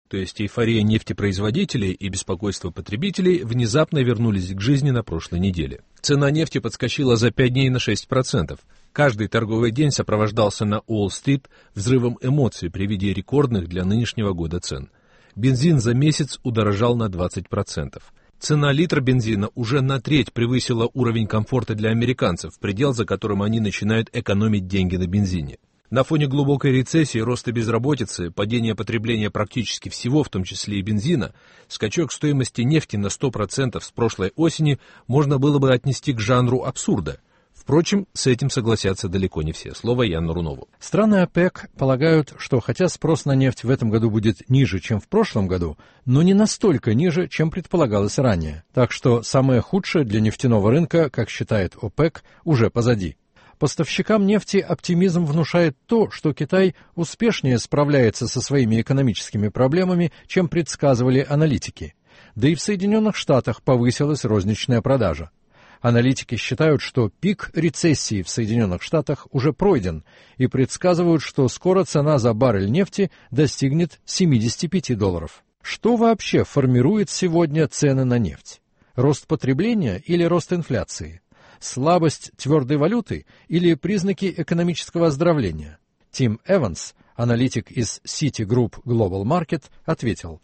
то есть эйфория нефтепроизводителей и беспокойство потребителей, внезапно вернулись к жизни на прошлой неделе. Цена нефти подскочила за 5 дней на 6%. Каждый торговый день сопровождался на Уолл-стрит взрывом эмоций при виде рекордных для нынешнего года цен. Бензин за месяц удорожал на 20%. Цена литра бензина уже на треть превысила уровень комфорта для американцев, предел, за которым они начинают экономить деньги на бензине. На фоне глубокой рецессии, роста безработицы, падения потребления практически всего, в том числе и бензина, скачок стоимости нефти на 100% с прошлой осени можно было бы отнести к жанру абсурда. Впрочем, с этим согласятся далеко не все. Слово Яну Рунову. Страны ОПЕК полагают, что хотя спрос на нефть в этом году будет ниже, чем в прошлом году, но не настолько ниже, чем предполагалось ранее. Так что самое худшее для нефтяного рынка, как считает ОПЕК, уже позади. Поставщикам нефти оптимизм внушает то, что Китай успешнее справляется со своими экономическими проблемами, чем предсказывали аналитики. Да и в Соединенных Штатах повысилась розничная продажа. Аналитики считают, что пик рецессии в Соединенных Штатах уже пройден и предсказывают, что скоро цена за баррель нефти достигнет $75. Что вообще формирует сегодня цены на нефть? Рост потребления или рост инфляции? Слабость твердой валюты или признаки экономического оздоровления? Тим Эванс, аналитик из Citigroup Global Market, ответил: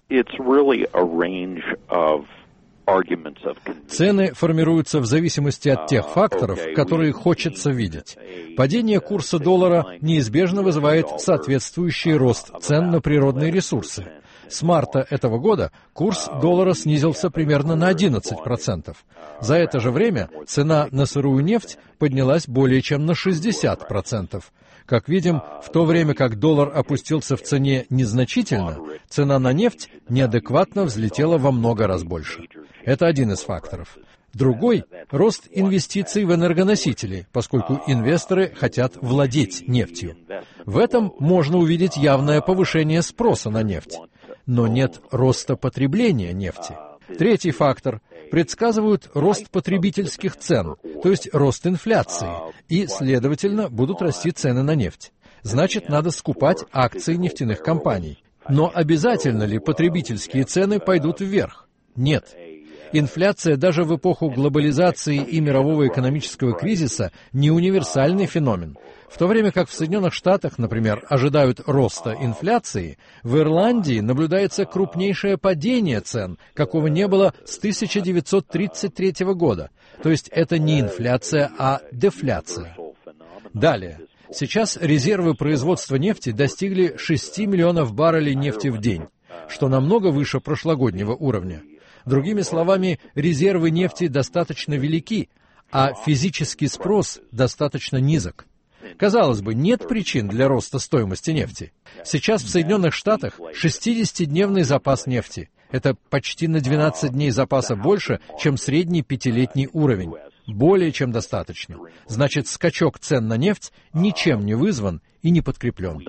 цены формируются в зависимости от тех факторов, которые хочется видеть. Падение курса доллара неизбежно вызывает соответствующий рост цен на природные ресурсы. С марта этого года курс доллара снизился примерно на 11%. За это же время цена на сырую нефть поднялась более чем на 60%. Как видим, в то время как доллар опустился в цене незначительно, цена на нефть неадекватно взлетела во много раз больше. Это один из факторов. Другой – рост инвестиций в энергоносители, поскольку инвесторы хотят владеть нефтью. В этом можно увидеть явное повышение спроса на нефть. Но нет роста потребления нефти. Третий фактор – предсказывают рост потребительских цен, то есть рост инфляции, и, следовательно, будут расти цены на нефть. Значит, надо скупать акции нефтяных компаний. Но обязательно ли потребительские цены пойдут вверх? Нет. Инфляция даже в эпоху глобализации и мирового экономического кризиса не универсальный феномен. В то время как в Соединенных Штатах, например, ожидают роста инфляции, в Ирландии наблюдается крупнейшее падение цен, какого не было с 1933 года. То есть это не инфляция, а дефляция. Далее. Сейчас резервы производства нефти достигли 6 миллионов баррелей нефти в день, что намного выше прошлогоднего уровня. Другими словами, резервы нефти достаточно велики, а физический спрос достаточно низок. Казалось бы, нет причин для роста стоимости нефти. Сейчас в Соединенных Штатах 60-дневный запас нефти. Это почти на 12 дней запаса больше, чем средний пятилетний уровень. Более чем достаточно. Значит, скачок цен на нефть ничем не вызван и не подкреплен.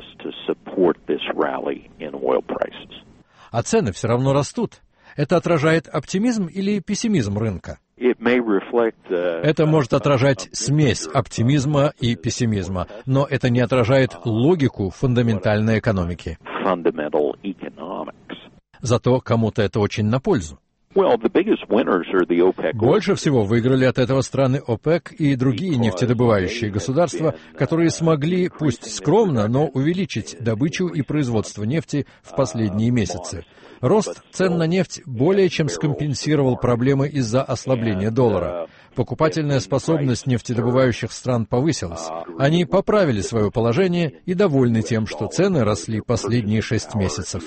А цены все равно растут. Это отражает оптимизм или пессимизм рынка? Это может отражать смесь оптимизма и пессимизма, но это не отражает логику фундаментальной экономики. Зато кому-то это очень на пользу. Больше всего выиграли от этого страны ОПЕК и другие нефтедобывающие государства, которые смогли, пусть скромно, но увеличить добычу и производство нефти в последние месяцы. Рост цен на нефть более чем скомпенсировал проблемы из-за ослабления доллара. Покупательная способность нефтедобывающих стран повысилась. Они поправили свое положение и довольны тем, что цены росли последние 6 месяцев.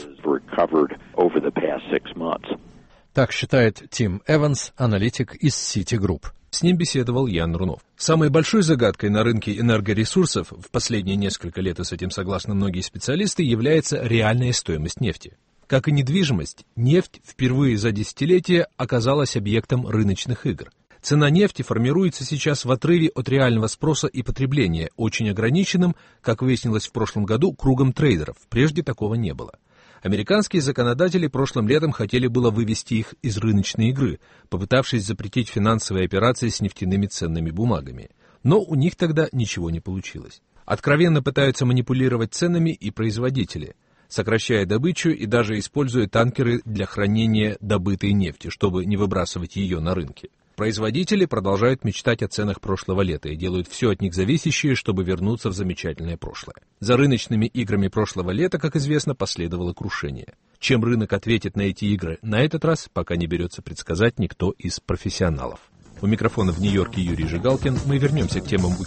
Так считает Тим Эванс, аналитик из Citigroup. С ним беседовал Ян Рунов. Самой большой загадкой на рынке энергоресурсов в последние несколько лет, и с этим согласны многие специалисты, является реальная стоимость нефти. Как и недвижимость, нефть впервые за десятилетия оказалась объектом рыночных игр. Цена нефти формируется сейчас в отрыве от реального спроса и потребления, очень ограниченным, как выяснилось в прошлом году, кругом трейдеров. Прежде такого не было. Американские законодатели прошлым летом хотели было вывести их из рыночной игры, попытавшись запретить финансовые операции с нефтяными ценными бумагами. Но у них тогда ничего не получилось. Откровенно пытаются манипулировать ценами и производители. сокращая добычу и даже используя танкеры для хранения добытой нефти, чтобы не выбрасывать ее на рынке. Производители продолжают мечтать о ценах прошлого лета и делают все от них зависящее, чтобы вернуться в замечательное прошлое. За рыночными играми прошлого лета, как известно, последовало крушение. Чем рынок ответит на эти игры на этот раз, пока не берется предсказать никто из профессионалов. У микрофона в Нью-Йорке Юрий Жигалкин. Мы вернемся к темам